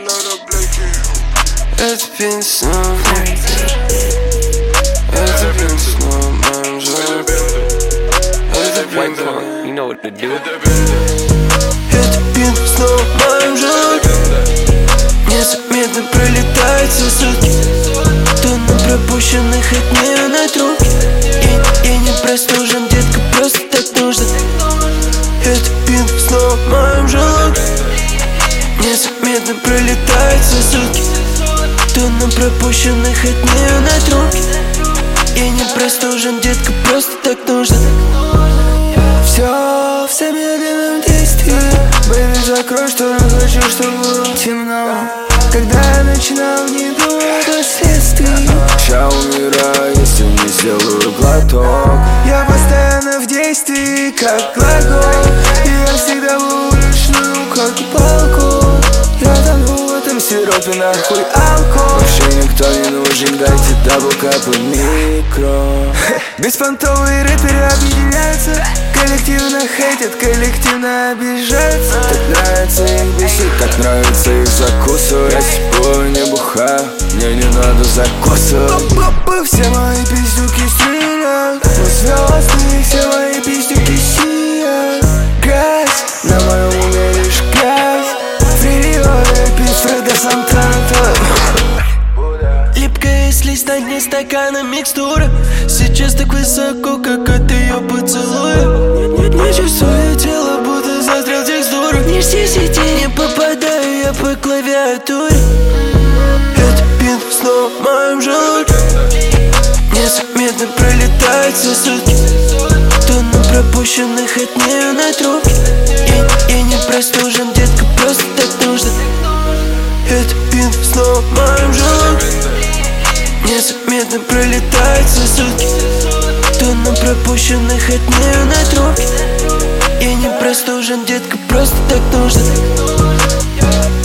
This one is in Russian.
Это пень снова, это пень снова в моем желудке. Это пень снова, You know what to do. это пень снова в моем желудке. Незаметно пролетают все сутки. Тонны пропущенных от нее на трубке. Я не простужен, детка, просто так нужно. Это пин снова в моем желудке. Незаметно пролетают все сутки. Тонны пропущенных от нее на трубке. Я не простужен, детка, просто так нужно. Все в замедленном действии. Бэйби, закрой шторы, хочу, чтобы было темно. Когда я начинал не думать о последствиях. Ща умираю, если не сделаю глоток. Я постоянно в действии, как глагол. И я всегда был уличную, как палку. Я тону в этом сиропе, нахуй алкоголь. Вообще никто не нужен, дайте даблкап и микро. Беспонтовые рэперы объединяются. Коллективно хейтят, коллективно обижаются. Так нравится их бесить, так нравится их закусывать. Я сипую, не бухаю, мне не надо закусывать. Все мои пиздюки стреляют. Мы звезды, все мои пиздюки сияют. Грязь, на моем уме лишь грязь. Фрилиоэ, пить Фреда Сантана. Липкая слизь на дне стакана микстура. Сейчас так высоко, как от ее поцелуя. Не чувствую тело, будто застрял текстуру. Не все сети, не попадаю я по клавиатуре. Это пин снова в моем желудке. Незаметно пролетают все сутки. Тонны пропущенных от нее на трубке. Я не простужен, детка, просто так нужно. Это пин снова в моем желудке. Незаметно пролетают все сутки. Тонны пропущенных от нее на трубке. Я не простужен, детка, просто так нужно.